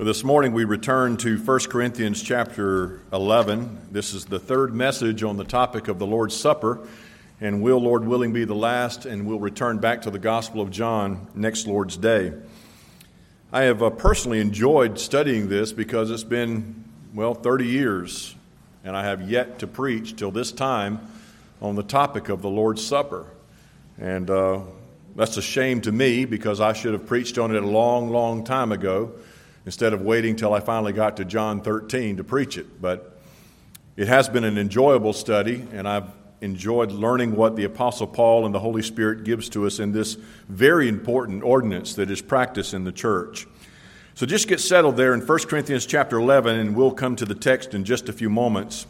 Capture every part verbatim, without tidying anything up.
Well, this morning we return to First Corinthians chapter eleven. This is the third message on the topic of the Lord's Supper, and will, Lord willing, be the last, and we'll return back to the Gospel of John next Lord's Day. I have uh, personally enjoyed studying this because it's been, well, thirty years, and I have yet to preach till this time on the topic of the Lord's Supper. And uh, that's a shame to me because I should have preached on it a long, long time ago, instead of waiting till I finally got to John thirteen to preach it. But it has been an enjoyable study, and I've enjoyed learning what the Apostle Paul and the Holy Spirit gives to us in this very important ordinance that is practiced in the church. So just get settled there in First Corinthians chapter eleven, and we'll come to the text in just a few moments.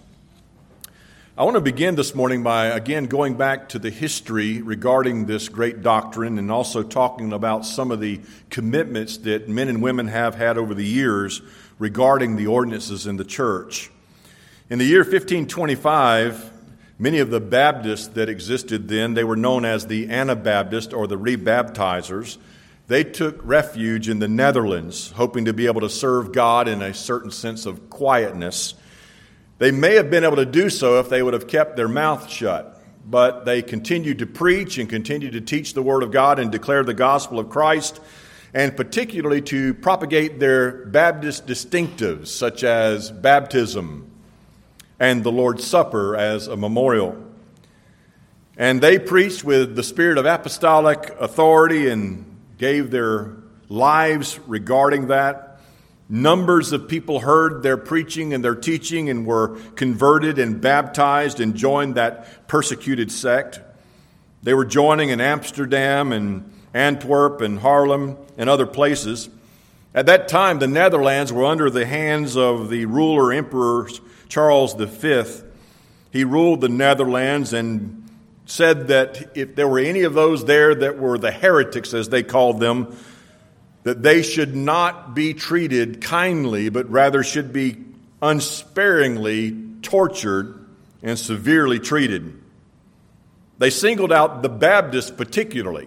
I want to begin this morning by, again, going back to the history regarding this great doctrine and also talking about some of the commitments that men and women have had over the years regarding the ordinances in the church. In the year fifteen twenty-five, many of the Baptists that existed then, they were known as the Anabaptists or the rebaptizers. They took refuge in the Netherlands, hoping to be able to serve God in a certain sense of quietness. They may have been able to do so if they would have kept their mouth shut, but they continued to preach and continued to teach the Word of God and declare the gospel of Christ, and particularly to propagate their Baptist distinctives, such as baptism and the Lord's Supper as a memorial. And they preached with the spirit of apostolic authority and gave their lives regarding that. Numbers of people heard their preaching and their teaching and were converted and baptized and joined that persecuted sect. They were joining in Amsterdam and Antwerp and Haarlem and other places. At that time, the Netherlands were under the hands of the ruler Emperor Charles the Fifth. He ruled the Netherlands and said that if there were any of those there that were the heretics, as they called them, that they should not be treated kindly, but rather should be unsparingly tortured and severely treated. They singled out the Baptists particularly.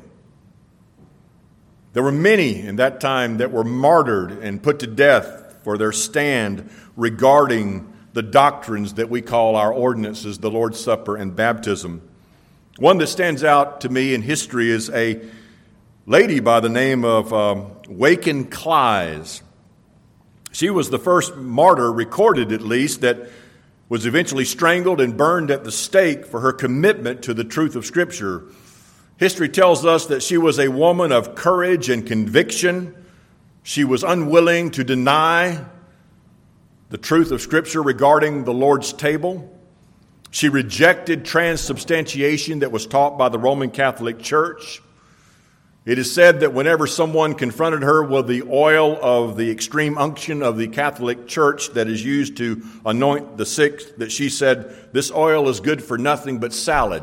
There were many in that time that were martyred and put to death for their stand regarding the doctrines that we call our ordinances, the Lord's Supper and baptism. One that stands out to me in history is a lady by the name of um, Waken Clyes. She was the first martyr recorded, at least, that was eventually strangled and burned at the stake for her commitment to the truth of Scripture. History tells us that she was a woman of courage and conviction. She was unwilling to deny the truth of Scripture regarding the Lord's table. She rejected transubstantiation that was taught by the Roman Catholic Church. It is said that whenever someone confronted her with the oil of the extreme unction of the Catholic Church that is used to anoint the sick, that she said, "This oil is good for nothing but salad,"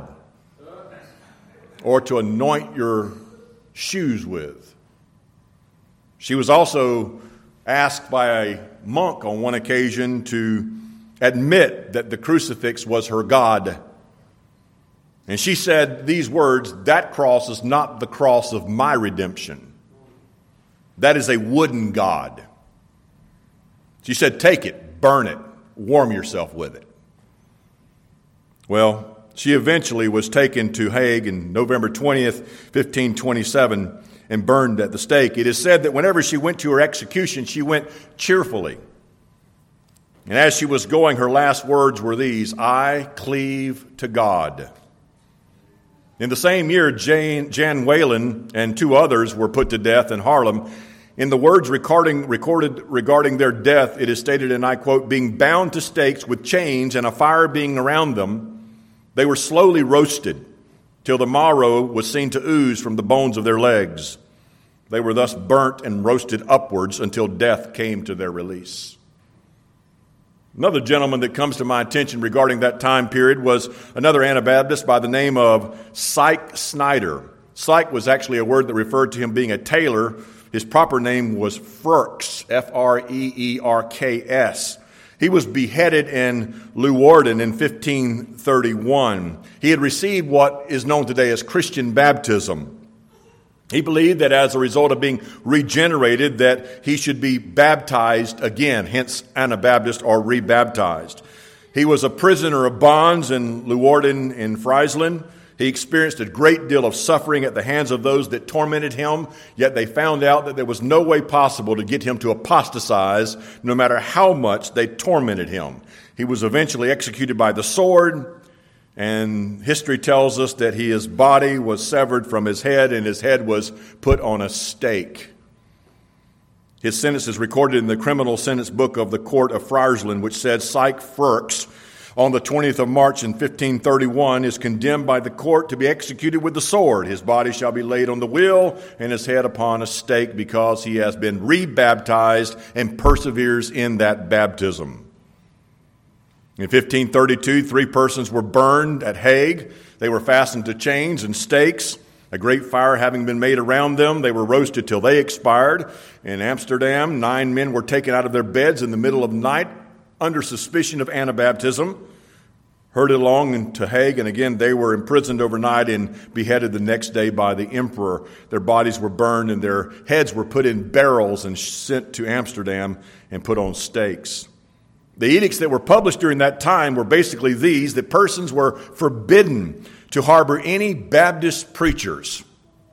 or to anoint your shoes with. She was also asked by a monk on one occasion to admit that the crucifix was her God. And she said these words, "That cross is not the cross of my redemption. That is a wooden god." She said, "Take it, burn it, warm yourself with it." Well, she eventually was taken to Hague on November twentieth, fifteen twenty-seven, and burned at the stake. It is said that whenever she went to her execution, she went cheerfully. And as she was going, her last words were these, "I cleave to God." In the same year, Jane, Jan Whalen and two others were put to death in Haarlem. In the words recording, recorded regarding their death, it is stated, and I quote, "Being bound to stakes with chains and a fire being around them, they were slowly roasted till the marrow was seen to ooze from the bones of their legs. They were thus burnt and roasted upwards until death came to their release." Another gentleman that comes to my attention regarding that time period was another Anabaptist by the name of Syke Snyder. Syke was actually a word that referred to him being a tailor. His proper name was Freerks, F R E E R K S. He was beheaded in Leeuwarden in fifteen thirty-one. He had received what is known today as Christian baptism. He believed that as a result of being regenerated, that he should be baptized again, hence Anabaptist or rebaptized. He was a prisoner of bonds in Leeuwarden in Friesland. He experienced a great deal of suffering at the hands of those that tormented him, yet they found out that there was no way possible to get him to apostatize, no matter how much they tormented him. He was eventually executed by the sword, and history tells us that he, his body was severed from his head and his head was put on a stake. His sentence is recorded in the criminal sentence book of the court of Friesland, which said, Syke Furks, on the twentieth of March in fifteen thirty-one, is condemned by the court to be executed with the sword. His body shall be laid on the wheel and his head upon a stake, because he has been rebaptized and perseveres in that baptism. In fifteen thirty-two, three persons were burned at Hague. They were fastened to chains and stakes. A great fire having been made around them, they were roasted till they expired. In Amsterdam, nine men were taken out of their beds in the middle of the night under suspicion of Anabaptism, herded along to Hague, and again they were imprisoned overnight and beheaded the next day by the emperor. Their bodies were burned and their heads were put in barrels and sent to Amsterdam and put on stakes. The edicts that were published during that time were basically these: that persons were forbidden to harbor any Baptist preachers,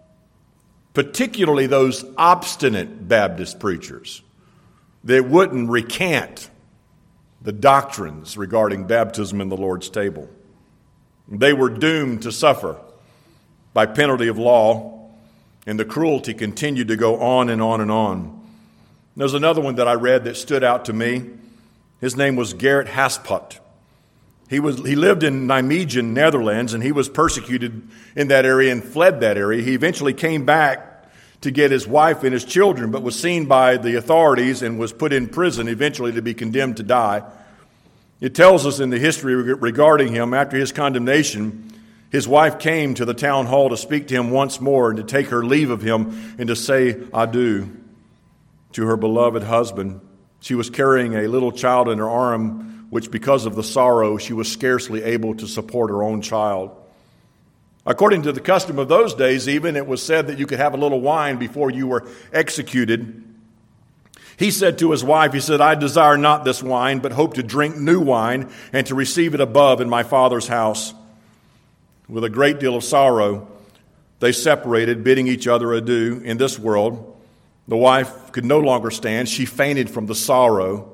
particularly those obstinate Baptist preachers that wouldn't recant the doctrines regarding baptism in the Lord's table. They were doomed to suffer by penalty of law, and the cruelty continued to go on and on and on. There's another one that I read that stood out to me. His name was Gerrit Hasput. He was he lived in Nijmegen, Netherlands, and he was persecuted in that area and fled that area. He eventually came back to get his wife and his children, but was seen by the authorities and was put in prison, eventually to be condemned to die. It tells us in the history regarding him, after his condemnation, his wife came to the town hall to speak to him once more and to take her leave of him and to say adieu to her beloved husband. She was carrying a little child in her arm, which because of the sorrow, she was scarcely able to support her own child. According to the custom of those days, even, it was said that you could have a little wine before you were executed. He said to his wife, he said, I desire not this wine, but hope to drink new wine and to receive it above in my Father's house. With a great deal of sorrow, they separated, bidding each other adieu in this world. The wife could no longer stand. She fainted from the sorrow.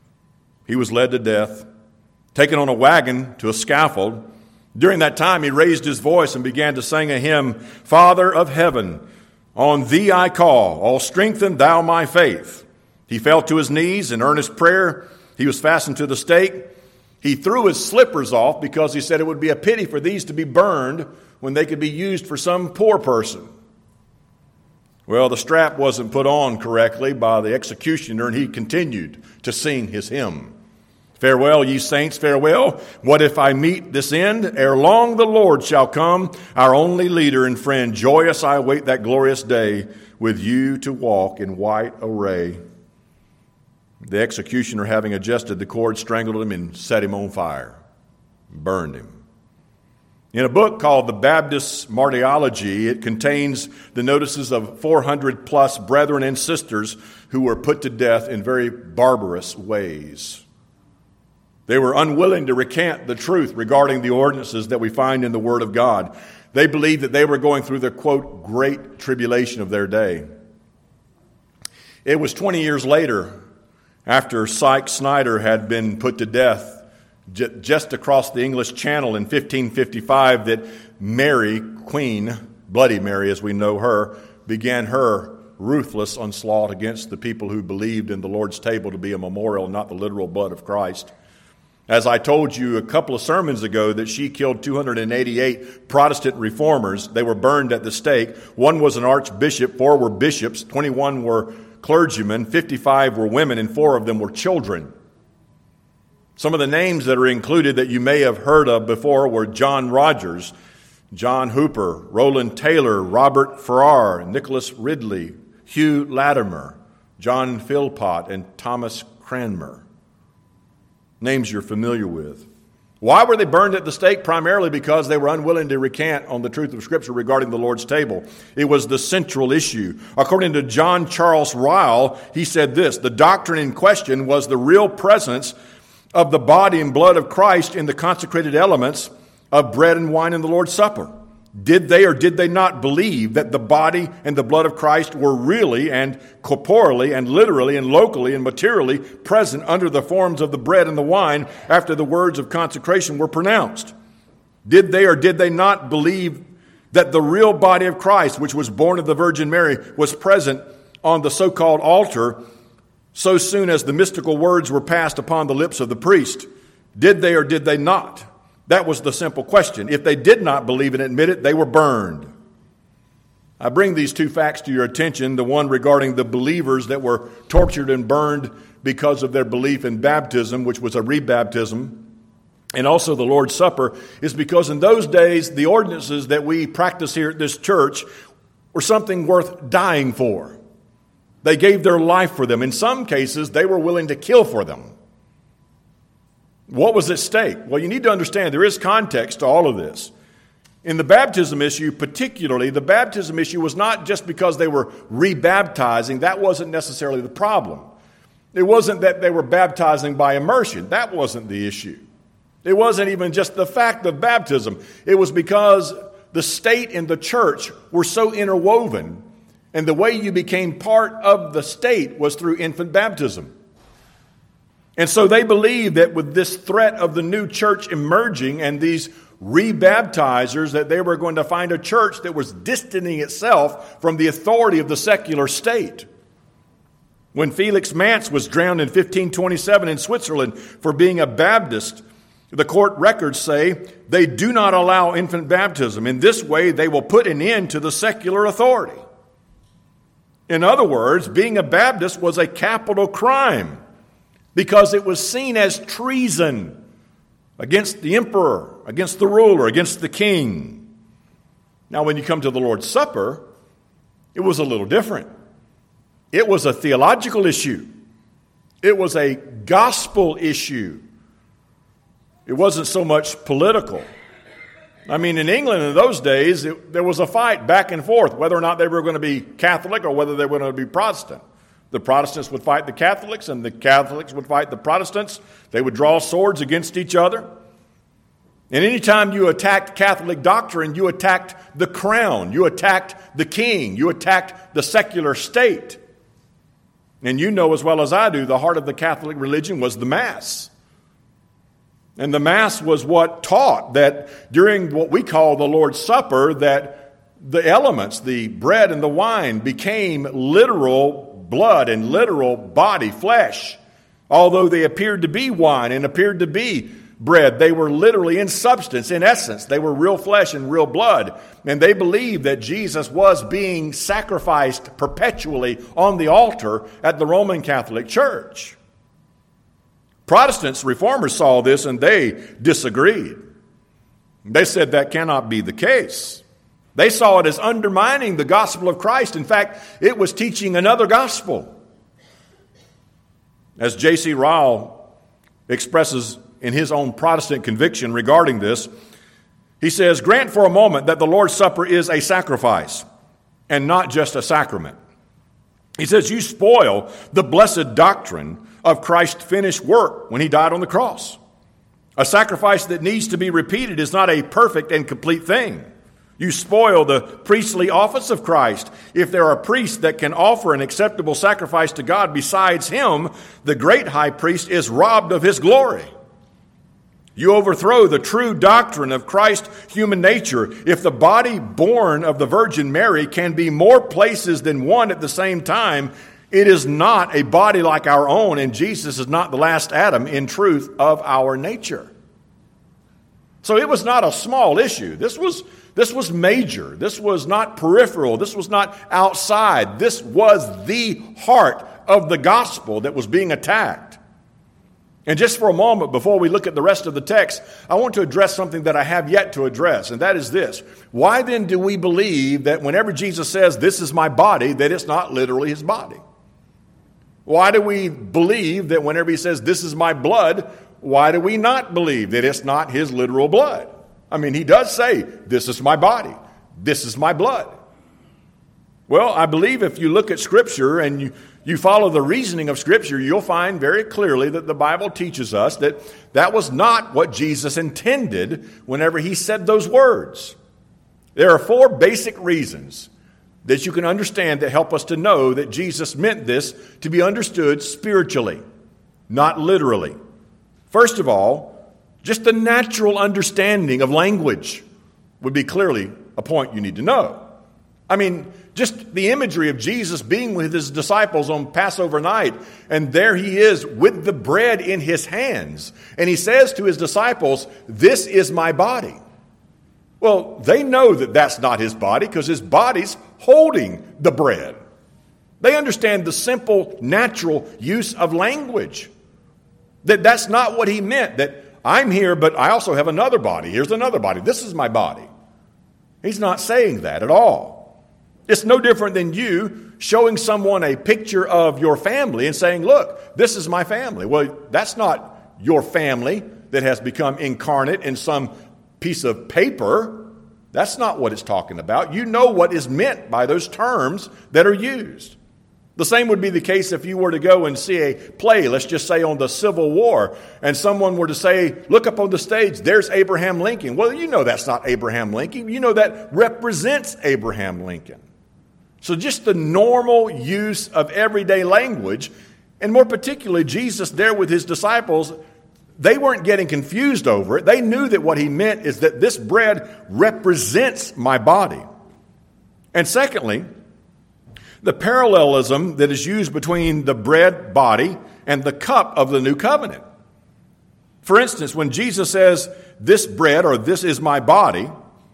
He was led to death, taken on a wagon to a scaffold. During that time, he raised his voice and began to sing a hymn, Father of heaven, on thee I call, all strengthen thou my faith. He fell to his knees in earnest prayer. He was fastened to the stake. He threw his slippers off because he said it would be a pity for these to be burned when they could be used for some poor person. Well, the strap wasn't put on correctly by the executioner, and he continued to sing his hymn. Farewell, ye saints, farewell. What if I meet this end? Ere long the Lord shall come, our only leader and friend. Joyous I await that glorious day, with you to walk in white array. The executioner, having adjusted the cord, strangled him and set him on fire, burned him. In a book called The Baptist Martyrology, it contains the notices of four hundred plus brethren and sisters who were put to death in very barbarous ways. They were unwilling to recant the truth regarding the ordinances that we find in the Word of God. They believed that they were going through the, quote, great tribulation of their day. It was twenty years later, after Syke Snyder had been put to death j- just across the English Channel in fifteen fifty-five, that Mary, Queen, Bloody Mary as we know her, began her ruthless onslaught against the people who believed in the Lord's table to be a memorial, not the literal blood of Christ. As I told you a couple of sermons ago, that she killed two hundred eighty-eight Protestant reformers. They were burned at the stake. One was an archbishop, four were bishops, twenty-one were clergymen, fifty-five were women, and four of them were children. Some of the names that are included that you may have heard of before were John Rogers, John Hooper, Roland Taylor, Robert Farrar, Nicholas Ridley, Hugh Latimer, John Philpott, and Thomas Cranmer. Names you're familiar with. Why were they burned at the stake? Primarily because they were unwilling to recant on the truth of Scripture regarding the Lord's table. It was the central issue. According to John Charles Ryle, he said this: the doctrine in question was the real presence of the body and blood of Christ in the consecrated elements of bread and wine in the Lord's Supper. Did they or did they not believe that the body and the blood of Christ were really and corporally and literally and locally and materially present under the forms of the bread and the wine after the words of consecration were pronounced? Did they or did they not believe that the real body of Christ, which was born of the Virgin Mary, was present on the so-called altar so soon as the mystical words were passed upon the lips of the priest? Did they or did they not? That was the simple question. If they did not believe and admit it, they were burned. I bring these two facts to your attention. The one regarding the believers that were tortured and burned because of their belief in baptism, which was a rebaptism, and also the Lord's Supper, is because in those days, the ordinances that we practice here at this church were something worth dying for. They gave their life for them. In some cases, they were willing to kill for them. What was at stake? Well, you need to understand there is context to all of this. In the baptism issue particularly, the baptism issue was not just because they were rebaptizing. That wasn't necessarily the problem. It wasn't that they were baptizing by immersion. That wasn't the issue. It wasn't even just the fact of baptism. It was because the state and the church were so interwoven, and the way you became part of the state was through infant baptism. And so they believed that with this threat of the new church emerging and these rebaptizers, that they were going to find a church that was distancing itself from the authority of the secular state. When Felix Manz was drowned in fifteen twenty-seven in Switzerland for being a Baptist, the court records say they do not allow infant baptism. In this way, they will put an end to the secular authority. In other words, being a Baptist was a capital crime, because it was seen as treason against the emperor, against the ruler, against the king. Now, when you come to the Lord's Supper, it was a little different. It was a theological issue. It was a gospel issue. It wasn't so much political. I mean, in England in those days, it, there was a fight back and forth whether or not they were going to be Catholic or whether they were going to be Protestant. The Protestants would fight the Catholics, and the Catholics would fight the Protestants. They would draw swords against each other. And anytime you attacked Catholic doctrine, you attacked the crown, you attacked the king, you attacked the secular state. And you know as well as I do, the heart of the Catholic religion was the Mass. And the Mass was what taught that during what we call the Lord's Supper, that the elements, the bread and the wine, became literal blood and literal body, flesh. Although they appeared to be wine and appeared to be bread, they were literally in substance, in essence. They were real flesh and real blood. And they believed that Jesus was being sacrificed perpetually on the altar at the Roman Catholic Church. Protestants, reformers saw this and they disagreed. They said that cannot be the case. They saw it as undermining the gospel of Christ. In fact, it was teaching another gospel. As J C Ryle expresses in his own Protestant conviction regarding this, he says, "Grant for a moment that the Lord's Supper is a sacrifice and not just a sacrament." He says, "You spoil the blessed doctrine of Christ's finished work when he died on the cross. A sacrifice that needs to be repeated is not a perfect and complete thing. You spoil the priestly office of Christ. If there are priests that can offer an acceptable sacrifice to God besides him, the great high priest is robbed of his glory. You overthrow the true doctrine of Christ's human nature. If the body born of the Virgin Mary can be more places than one at the same time, it is not a body like our own, and Jesus is not the last Adam in truth of our nature." So it was not a small issue. This was This was major. This was not peripheral. This was not outside. This was the heart of the gospel that was being attacked. And just for a moment, before we look at the rest of the text, I want to address something that I have yet to address, and that is this. Why then do we believe that whenever Jesus says, "This is my body," that it's not literally his body? Why do we believe that whenever he says, "This is my blood," why do we not believe that it's not his literal blood? I mean, he does say, this is my body, this is my blood. Well, I believe if you look at Scripture and you, you follow the reasoning of Scripture, you'll find very clearly that the Bible teaches us that that was not what Jesus intended whenever he said those words. There are four basic reasons that you can understand that help us to know that Jesus meant this to be understood spiritually, not literally. First of all, just the natural understanding of language would be clearly a point you need to know. I mean, just the imagery of Jesus being with his disciples on Passover night, and there he is with the bread in his hands. And he says to his disciples, this is my body. Well, they know that that's not his body because his body's holding the bread. They understand the simple, natural use of language. That that's not what he meant, that I'm here, but I also have another body. Here's another body. This is my body. He's not saying that at all. It's no different than you showing someone a picture of your family and saying, look, this is my family. Well, that's not your family that has become incarnate in some piece of paper. That's not what it's talking about. You know what is meant by those terms that are used. The same would be the case if you were to go and see a play, let's just say on the Civil War, and someone were to say, look up on the stage, there's Abraham Lincoln. Well, you know that's not Abraham Lincoln. You know that represents Abraham Lincoln. So just the normal use of everyday language, and more particularly Jesus there with his disciples, they weren't getting confused over it. They knew that what he meant is that this bread represents my body. And secondly, the parallelism that is used between the bread body and the cup of the new covenant. For instance, when Jesus says, this bread or this is my body,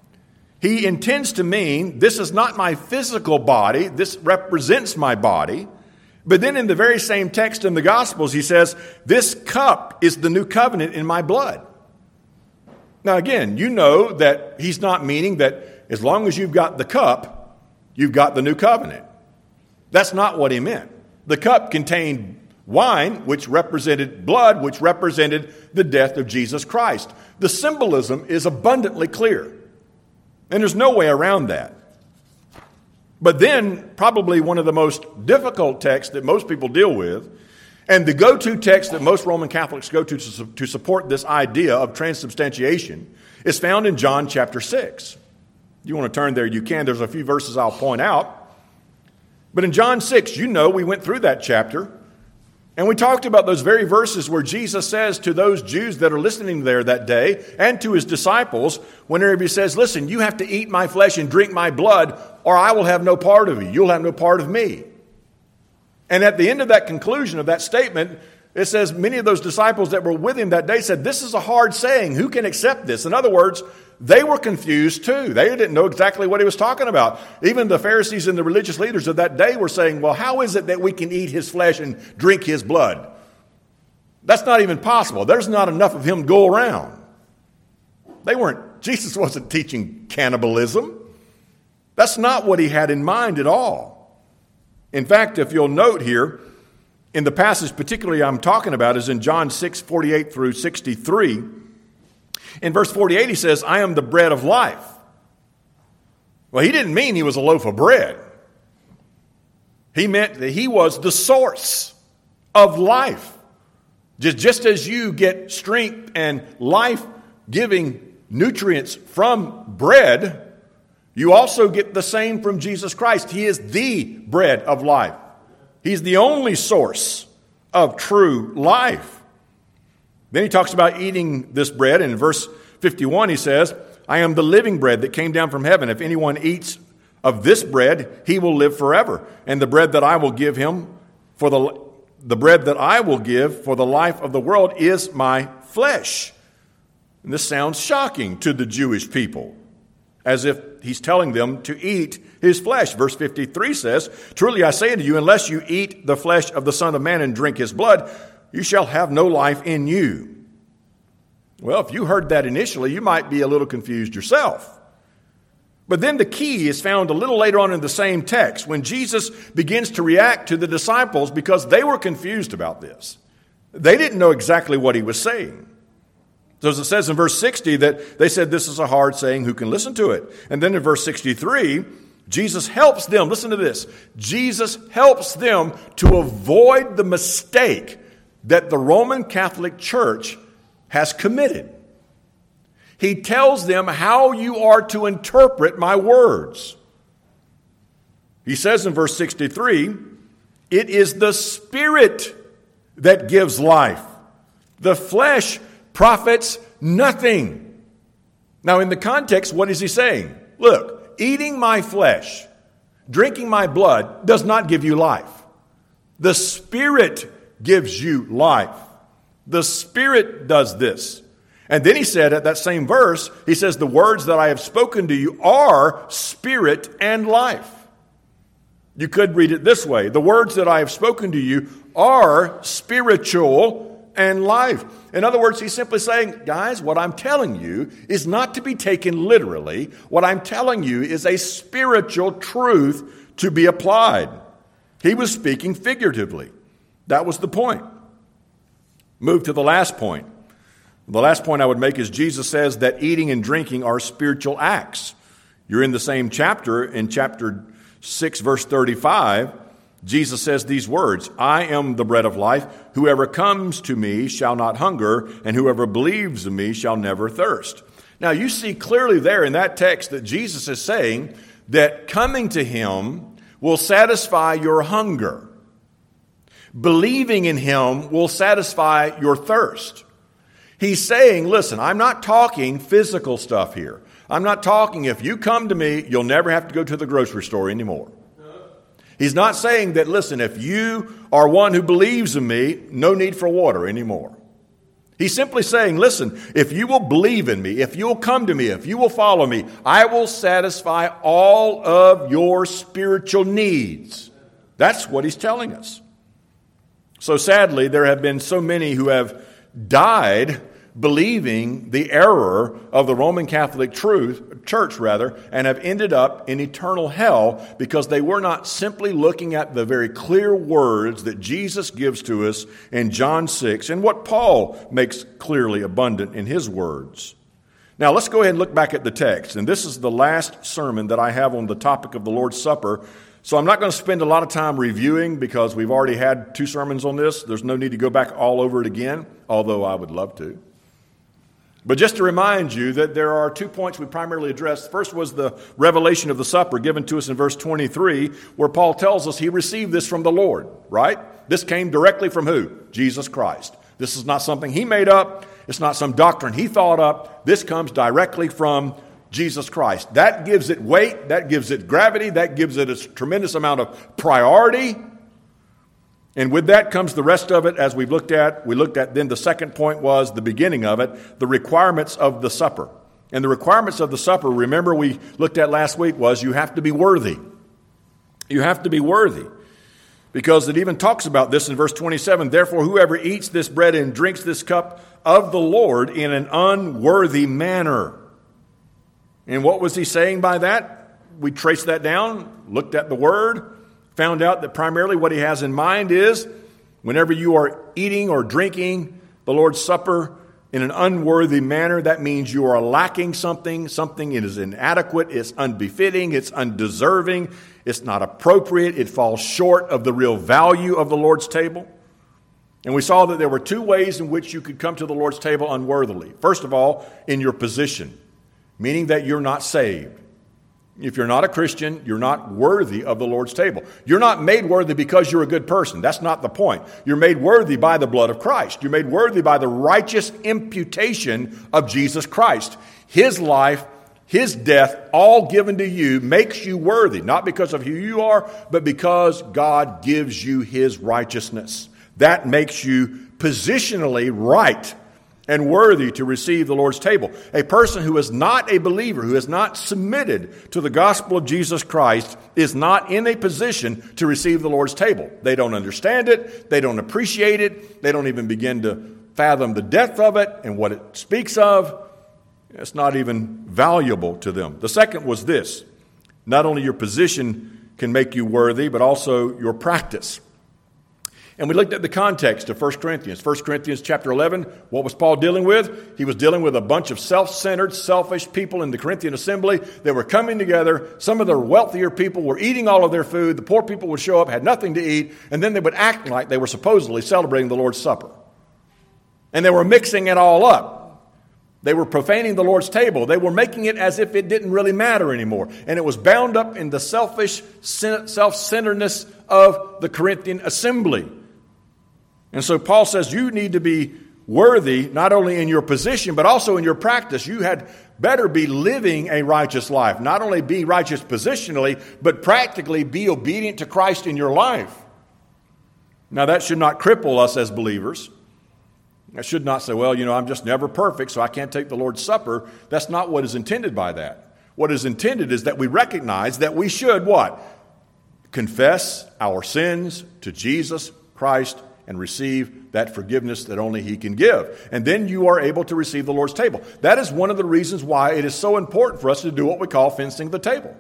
he intends to mean this is not my physical body, this represents my body. But then in the very same text in the Gospels, he says, this cup is the new covenant in my blood. Now again, you know that he's not meaning that as long as you've got the cup, you've got the new covenant. That's not what he meant. The cup contained wine, which represented blood, which represented the death of Jesus Christ. The symbolism is abundantly clear. And there's no way around that. But then, probably one of the most difficult texts that most people deal with, and the go-to text that most Roman Catholics go to to support this idea of transubstantiation, is found in John chapter six. If you want to turn there, you can. There's a few verses I'll point out. But in John six, you know, we went through that chapter, and we talked about those very verses where Jesus says to those Jews that are listening there that day and to his disciples, whenever he says, listen, you have to eat my flesh and drink my blood, or I will have no part of you. You'll have no part of me. And at the end of that conclusion of that statement, it says many of those disciples that were with him that day said, this is a hard saying. Who can accept this? In other words, they were confused too. They didn't know exactly what he was talking about. Even the Pharisees and the religious leaders of that day were saying, well, how is it that we can eat his flesh and drink his blood? That's not even possible. There's not enough of him to go around. They weren't, Jesus wasn't teaching cannibalism. That's not what he had in mind at all. In fact, if you'll note here, in the passage particularly I'm talking about is in John six, forty-eight through sixty-three. In verse forty-eight, he says, I am the bread of life. Well, he didn't mean he was a loaf of bread. He meant that he was the source of life. Just, just as you get strength and life-giving nutrients from bread, you also get the same from Jesus Christ. He is the bread of life. He's the only source of true life. Then he talks about eating this bread. In verse fifty-one, he says, I am the living bread that came down from heaven. If anyone eats of this bread, he will live forever. And the bread that I will give him for the, the bread that I will give for the life of the world is my flesh. And this sounds shocking to the Jewish people, as if he's telling them to eat his flesh. Verse fifty-three says, truly I say unto you, unless you eat the flesh of the Son of Man and drink his blood, you shall have no life in you. Well, if you heard that initially, you might be a little confused yourself. But then the key is found a little later on in the same text when Jesus begins to react to the disciples because they were confused about this. They didn't know exactly what he was saying. So as it says in verse sixty that they said, this is a hard saying, who can listen to it? And then in verse sixty-three, Jesus helps them. Listen to this. Jesus helps them to avoid the mistake that the Roman Catholic Church has committed. He tells them how you are to interpret my words. He says in verse sixty-three, it is the Spirit that gives life. The flesh profits nothing. Now, in the context, what is he saying? Look, eating my flesh, drinking my blood does not give you life. The Spirit gives you life. The Spirit does this. And then he said at that same verse, he says, the words that I have spoken to you are spirit and life. You could read it this way. The words that I have spoken to you are spiritual and life. In other words, he's simply saying, guys, what I'm telling you is not to be taken literally. What I'm telling you is a spiritual truth to be applied. He was speaking figuratively. That was the point. Move to the last point. The last point I would make is Jesus says that eating and drinking are spiritual acts. You're in the same chapter, in chapter six, verse thirty-five. Jesus says these words, I am the bread of life. Whoever comes to me shall not hunger, and whoever believes in me shall never thirst. Now, you see clearly there in that text that Jesus is saying that coming to him will satisfy your hunger. Believing in him will satisfy your thirst. He's saying, listen, I'm not talking physical stuff here. I'm not talking if you come to me, you'll never have to go to the grocery store anymore. He's not saying that, listen, if you are one who believes in me, no need for water anymore. He's simply saying, listen, if you will believe in me, if you will come to me, if you will follow me, I will satisfy all of your spiritual needs. That's what he's telling us. So sadly, there have been so many who have died believing the error of the Roman Catholic truth, Church rather, and have ended up in eternal hell because they were not simply looking at the very clear words that Jesus gives to us in John six and what Paul makes clearly abundant in his words. Now let's go ahead and look back at the text. And this is the last sermon that I have on the topic of the Lord's Supper. So I'm not going to spend a lot of time reviewing because we've already had two sermons on this. There's no need to go back all over it again, although I would love to. But just to remind you that there are two points we primarily addressed. First was the revelation of the supper given to us in verse twenty-three, where Paul tells us he received this from the Lord, right? This came directly from who? Jesus Christ. This is not something he made up. It's not some doctrine he thought up. This comes directly from Jesus Christ. That gives it weight. That gives it gravity. That gives it a tremendous amount of priority. And with that comes the rest of it, as we've looked at. We looked at then the second point was the beginning of it, the requirements of the supper. And the requirements of the supper, remember we looked at last week, was you have to be worthy. You have to be worthy. Because it even talks about this in verse twenty-seven. Therefore, whoever eats this bread and drinks this cup of the Lord in an unworthy manner. And what was he saying by that? We traced that down, looked at the word, found out that primarily what he has in mind is whenever you are eating or drinking the Lord's Supper in an unworthy manner, that means you are lacking something, something is inadequate, it's unbefitting, it's undeserving, it's not appropriate, it falls short of the real value of the Lord's table. And we saw that there were two ways in which you could come to the Lord's table unworthily. First of all, in your position, meaning that you're not saved. If you're not a Christian, you're not worthy of the Lord's table. You're not made worthy because you're a good person. That's not the point. You're made worthy by the blood of Christ. You're made worthy by the righteous imputation of Jesus Christ. His life, his death, all given to you, makes you worthy. Not because of who you are, but because God gives you his righteousness. That makes you positionally right and worthy to receive the Lord's table. A person who is not a believer, who is not submitted to the gospel of Jesus Christ, is not in a position to receive the Lord's table. They don't understand it. They don't appreciate it. They don't even begin to fathom the depth of it and what it speaks of. It's not even valuable to them. The second was this. Not only your position can make you worthy, but also your practice. And we looked at the context of First Corinthians. First Corinthians chapter eleven, what was Paul dealing with? He was dealing with a bunch of self-centered, selfish people in the Corinthian assembly. They were coming together. Some of the wealthier people were eating all of their food. The poor people would show up, had nothing to eat, and then they would act like they were supposedly celebrating the Lord's Supper. And they were mixing it all up. They were profaning the Lord's table. They were making it as if it didn't really matter anymore. And it was bound up in the selfish self-centeredness of the Corinthian assembly. And so Paul says you need to be worthy not only in your position but also in your practice. You had better be living a righteous life. Not only be righteous positionally, but practically be obedient to Christ in your life. Now that should not cripple us as believers. I should not say, well, you know, I'm just never perfect, so I can't take the Lord's Supper. That's not what is intended by that. What is intended is that we recognize that we should what? Confess our sins to Jesus Christ and receive that forgiveness that only He can give. And then you are able to receive the Lord's table. That is one of the reasons why it is so important for us to do what we call fencing the table.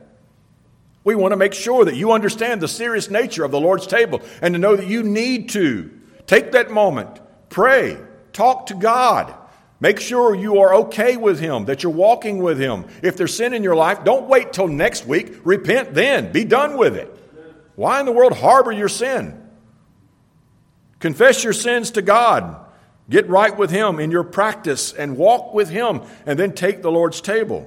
We want to make sure that you understand the serious nature of the Lord's table and to know that you need to take that moment, pray, talk to God. Make sure you are okay with Him, that you're walking with Him. If there's sin in your life, don't wait till next week. Repent then. Be done with it. Why in the world harbor your sin? Confess your sins to God. Get right with Him in your practice and walk with Him, and then take the Lord's table.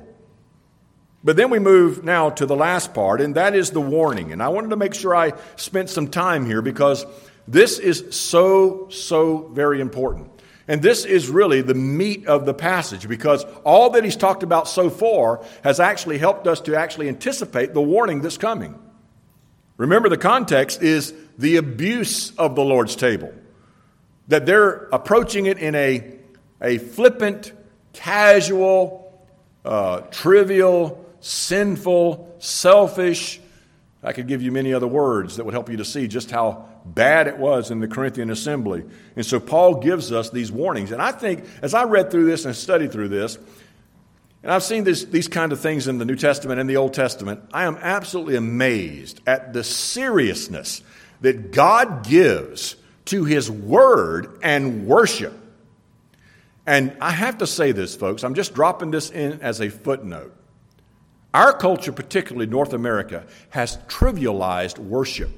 But then we move now to the last part, and that is the warning. And I wanted to make sure I spent some time here because this is so, so very important. And this is really the meat of the passage because all that he's talked about so far has actually helped us to actually anticipate the warning that's coming. Remember, the context is the abuse of the Lord's table. That they're approaching it in a, a flippant, casual, uh, trivial, sinful, selfish. I could give you many other words that would help you to see just how bad it was in the Corinthian assembly. And so Paul gives us these warnings. And I think, as I read through this and studied through this, and I've seen this, these kind of things in the New Testament and the Old Testament, I am absolutely amazed at the seriousness that God gives to His Word and worship. And I have to say this, folks, I'm just dropping this in as a footnote. Our culture, particularly North America, has trivialized worship.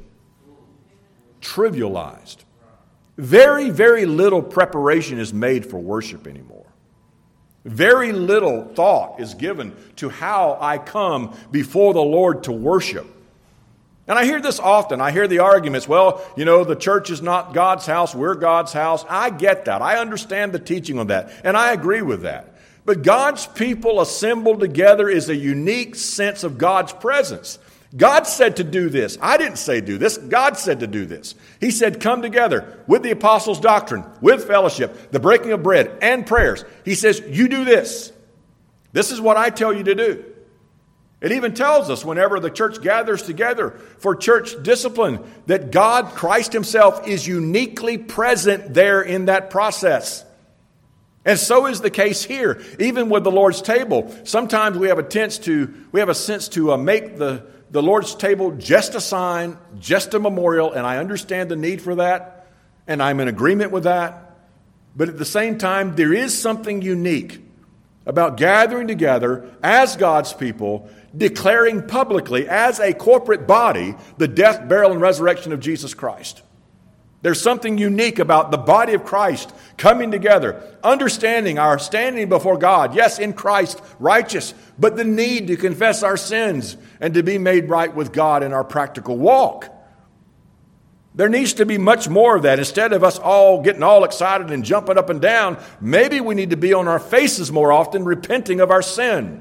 Trivialized. Very, very little preparation is made for worship anymore. Very little thought is given to how I come before the Lord to worship. And I hear this often. I hear the arguments, well, you know, the church is not God's house, we're God's house. I get that. I understand the teaching on that, and I agree with that. But God's people assembled together is a unique sense of God's presence. God said to do this. I didn't say do this. God said to do this. He said come together with the apostles' doctrine, with fellowship, the breaking of bread, and prayers. He says you do this. This is what I tell you to do. It even tells us whenever the church gathers together for church discipline that God, Christ Himself, is uniquely present there in that process. And so is the case here, even with the Lord's table. Sometimes we have a tense to, we have a sense to uh, make the, the Lord's table just a sign, just a memorial, and I understand the need for that, and I'm in agreement with that. But at the same time, there is something unique about gathering together as God's people, declaring publicly as a corporate body the death, burial, and resurrection of Jesus Christ. There's something unique about the body of Christ coming together, understanding our standing before God, yes, in Christ, righteous, but the need to confess our sins and to be made right with God in our practical walk. There needs to be much more of that. Instead of us all getting all excited and jumping up and down, maybe we need to be on our faces more often, repenting of our sin.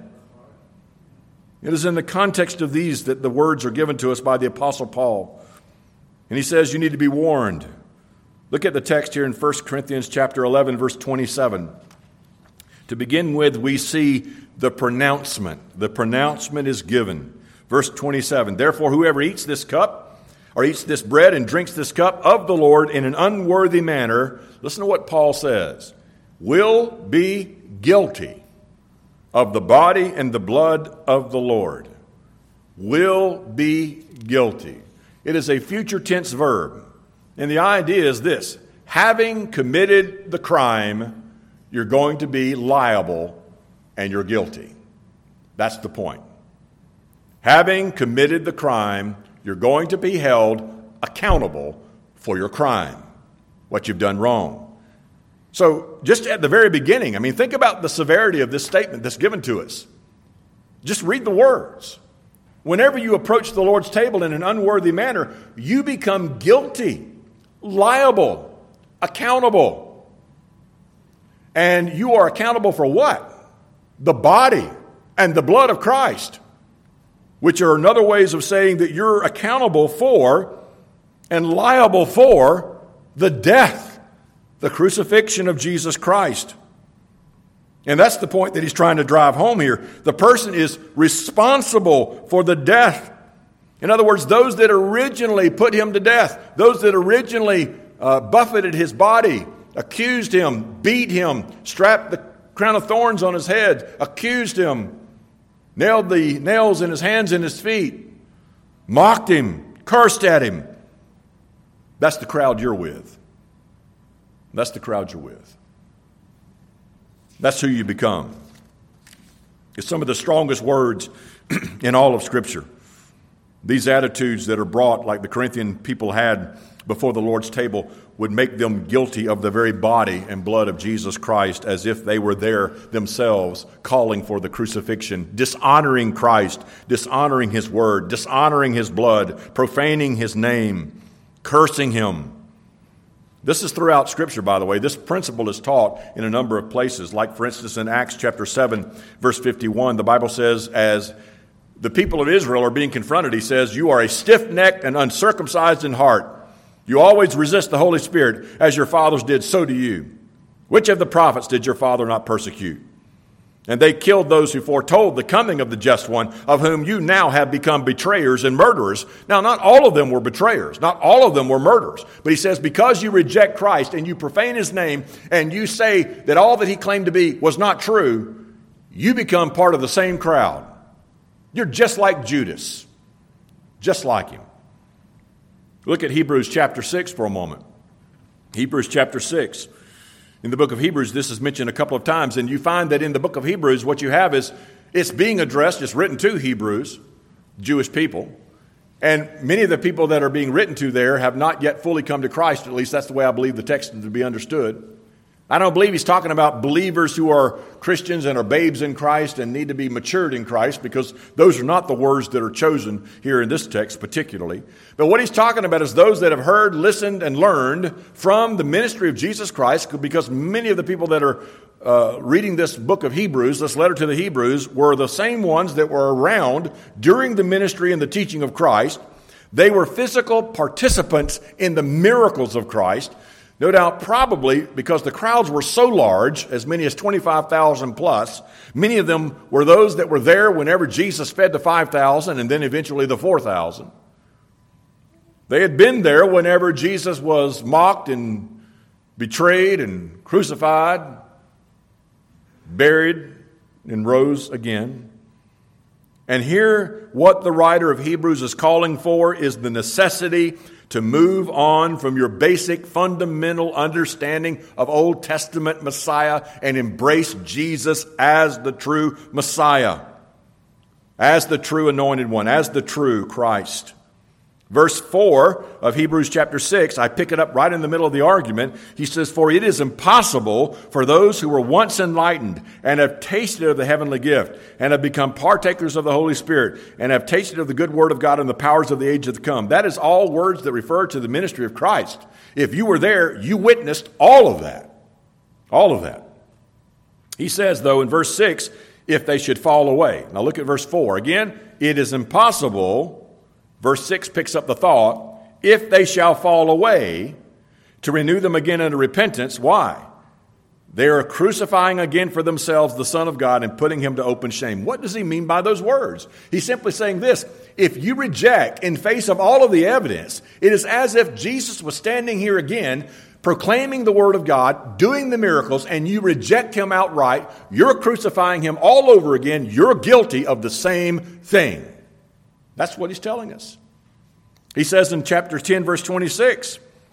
It is in the context of these that the words are given to us by the Apostle Paul. And he says you need to be warned. Look at the text here in First Corinthians chapter eleven, verse twenty-seven. To begin with, we see the pronouncement. The pronouncement is given. Verse twenty-seven, therefore whoever eats this cup, or eats this bread and drinks this cup of the Lord in an unworthy manner, listen to what Paul says, will be guilty of the body and the blood of the Lord. Will be guilty. It is a future tense verb. And the idea is this: having committed the crime, you're going to be liable and you're guilty. That's the point. Having committed the crime, you're going to be held accountable for your crime, what you've done wrong. So just at the very beginning, I mean, think about the severity of this statement that's given to us. Just read the words. Whenever you approach the Lord's table in an unworthy manner, you become guilty, liable, accountable. And you are accountable for what? The body and the blood of Christ, which are another ways of saying that you're accountable for and liable for the death, the crucifixion of Jesus Christ. And that's the point that he's trying to drive home here. The person is responsible for the death. In other words, those that originally put him to death, those that originally uh, buffeted his body, accused him, beat him, strapped the crown of thorns on his head, accused him, nailed the nails in his hands and his feet, mocked him, cursed at him. That's the crowd you're with. That's the crowd you're with. That's who you become. It's some of the strongest words in all of Scripture. These attitudes that are brought, like the Corinthian people had before the Lord's table, would make them guilty of the very body and blood of Jesus Christ, as if they were there themselves calling for the crucifixion, dishonoring Christ, dishonoring His word, dishonoring His blood, profaning His name, cursing Him. This is throughout Scripture, by the way. This principle is taught in a number of places. Like, for instance, in Acts chapter seven, verse fifty-one, the Bible says, as the people of Israel are being confronted, he says, "You are a stiff-necked and uncircumcised in heart. You always resist the Holy Spirit, as your fathers did, so do you. Which of the prophets did your father not persecute? And they killed those who foretold the coming of the just one, of whom you now have become betrayers and murderers." Now, not all of them were betrayers. Not all of them were murderers. But he says, because you reject Christ and you profane his name and you say that all that he claimed to be was not true, you become part of the same crowd. You're just like Judas. Just like him. Look at Hebrews chapter six for a moment. Hebrews chapter six. In the book of Hebrews, this is mentioned a couple of times, and you find that in the book of Hebrews, what you have is it's being addressed, it's written to Hebrews, Jewish people, and many of the people that are being written to there have not yet fully come to Christ. At least that's the way I believe the text is to be understood. I don't believe he's talking about believers who are Christians and are babes in Christ and need to be matured in Christ, because those are not the words that are chosen here in this text particularly. But what he's talking about is those that have heard, listened, and learned from the ministry of Jesus Christ, because many of the people that are uh, reading this book of Hebrews, this letter to the Hebrews, were the same ones that were around during the ministry and the teaching of Christ. They were physical participants in the miracles of Christ. No doubt, probably because the crowds were so large, as many as twenty-five thousand plus, many of them were those that were there whenever Jesus fed the five thousand and then eventually the four thousand. They had been there whenever Jesus was mocked and betrayed and crucified, buried, and rose again. And here, what the writer of Hebrews is calling for is the necessity to move on from your basic fundamental understanding of Old Testament Messiah and embrace Jesus as the true Messiah, as the true anointed one, as the true Christ. Verse four of Hebrews chapter six, I pick it up right in the middle of the argument. He says, "For it is impossible for those who were once enlightened and have tasted of the heavenly gift and have become partakers of the Holy Spirit and have tasted of the good word of God and the powers of the age to come." That is all words that refer to the ministry of Christ. If you were there, you witnessed all of that. All of that. He says, though, in verse six, if they should fall away. Now look at verse four. Again, it is impossible. Verse six picks up the thought, if they shall fall away, to renew them again unto repentance. Why? They are crucifying again for themselves the Son of God and putting him to open shame. What does he mean by those words? He's simply saying this: if you reject in face of all of the evidence, it is as if Jesus was standing here again, proclaiming the word of God, doing the miracles, and you reject him outright. You're crucifying him all over again. You're guilty of the same thing. That's what he's telling us. He says in chapter ten, verse twenty-six,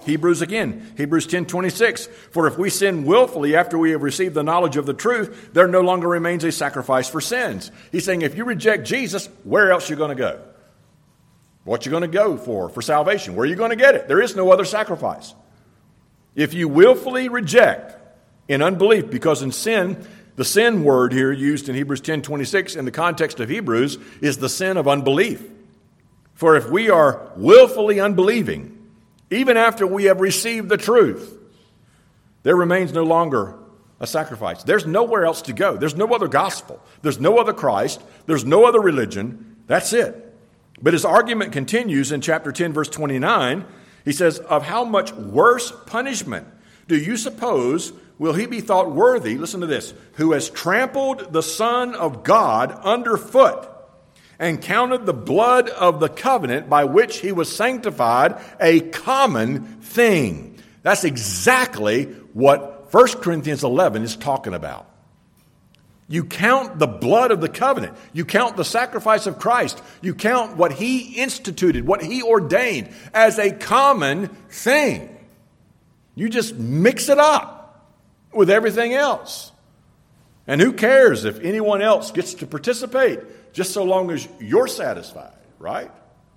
Hebrews again, Hebrews ten twenty-six. For if we sin willfully after we have received the knowledge of the truth, there no longer remains a sacrifice for sins. He's saying if you reject Jesus, where else are you going to go? What you going to go for, for salvation? Where are you going to get it? There is no other sacrifice. If you willfully reject in unbelief, because in sin, the sin word here used in Hebrews ten twenty-six in the context of Hebrews is the sin of unbelief. For if we are willfully unbelieving, even after we have received the truth, there remains no longer a sacrifice. There's nowhere else to go. There's no other gospel. There's no other Christ. There's no other religion. That's it. But his argument continues in chapter ten, verse twenty-nine. He says, of how much worse punishment do you suppose will he be thought worthy, listen to this, who has trampled the Son of God underfoot and counted the blood of the covenant by which he was sanctified a common thing. That's exactly what First Corinthians eleven is talking about. You count the blood of the covenant. You count the sacrifice of Christ. You count what he instituted, what he ordained as a common thing. You just mix it up with everything else. And who cares if anyone else gets to participate, just so long as you're satisfied, right?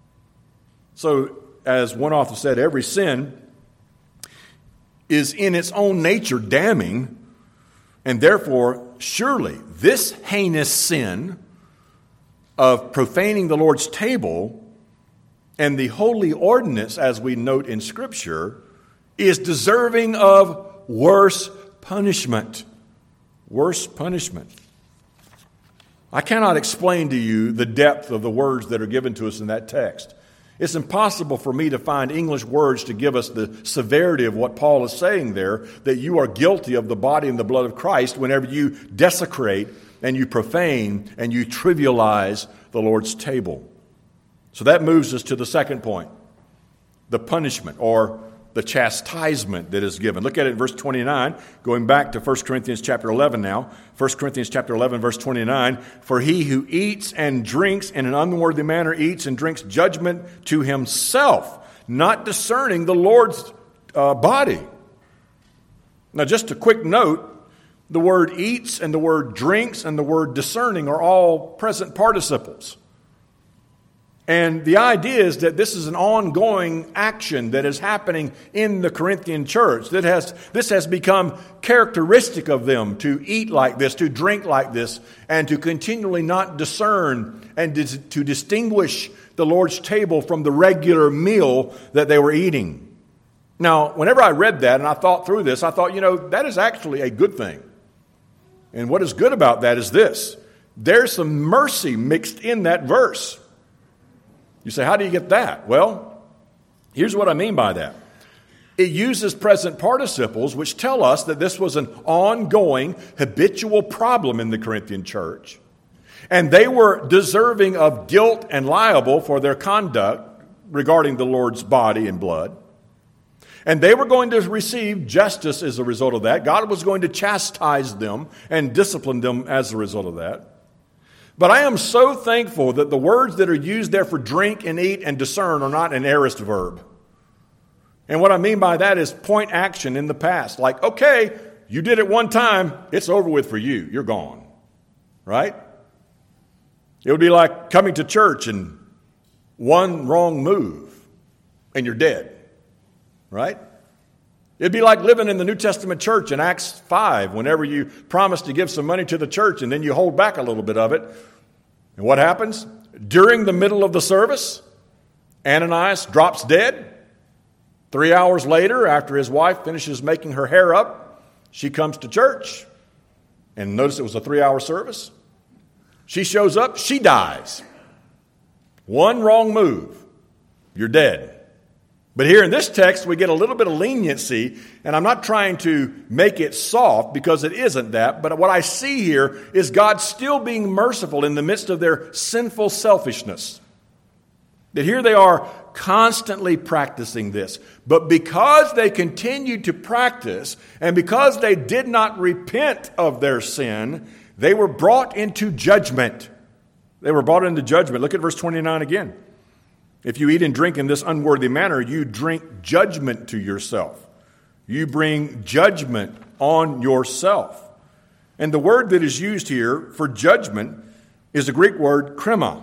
So, as one author said, every sin is in its own nature damning, and therefore, surely this heinous sin of profaning the Lord's table and the holy ordinance, as we note in Scripture, is deserving of worse punishment. Worse punishment. I cannot explain to you the depth of the words that are given to us in that text. It's impossible for me to find English words to give us the severity of what Paul is saying there, that you are guilty of the body and the blood of Christ whenever you desecrate and you profane and you trivialize the Lord's table. So that moves us to the second point, the punishment or the chastisement that is given. Look at it in verse twenty-nine, going back to First Corinthians chapter eleven now. First Corinthians chapter eleven, verse twenty-nine. For he who eats and drinks in an unworthy manner eats and drinks judgment to himself, not discerning the Lord's uh, body. Now, just a quick note, the word eats and the word drinks and the word discerning are all present participles. And the idea is that this is an ongoing action that is happening in the Corinthian church. That has this has become characteristic of them to eat like this, to drink like this, and to continually not discern and to distinguish the Lord's table from the regular meal that they were eating. Now, whenever I read that and I thought through this, I thought, you know, that is actually a good thing. And what is good about that is this. There's some mercy mixed in that verse. You say, how do you get that? Well, here's what I mean by that. It uses present participles, which tell us that this was an ongoing, habitual problem in the Corinthian church. And they were deserving of guilt and liable for their conduct regarding the Lord's body and blood. And they were going to receive justice as a result of that. God was going to chastise them and discipline them as a result of that. But I am so thankful that the words that are used there for drink and eat and discern are not an aorist verb. And what I mean by that is point action in the past. Like, okay, you did it one time, it's over with for you. You're gone. Right? It would be like coming to church and one wrong move and you're dead. Right? It'd be like living in the New Testament church in Acts five, whenever you promise to give some money to the church and then you hold back a little bit of it. And what happens? During the middle of the service, Ananias drops dead. Three hours later, after his wife finishes making her hair up, she comes to church. And notice it was a three-hour service. She shows up, she dies. One wrong move, you're dead. But here in this text, we get a little bit of leniency, and I'm not trying to make it soft because it isn't that, but what I see here is God still being merciful in the midst of their sinful selfishness. That here they are constantly practicing this. But because they continued to practice, and because they did not repent of their sin, they were brought into judgment. They were brought into judgment. Look at verse twenty-nine again. If you eat and drink in this unworthy manner, you drink judgment to yourself. You bring judgment on yourself. And the word that is used here for judgment is the Greek word krima.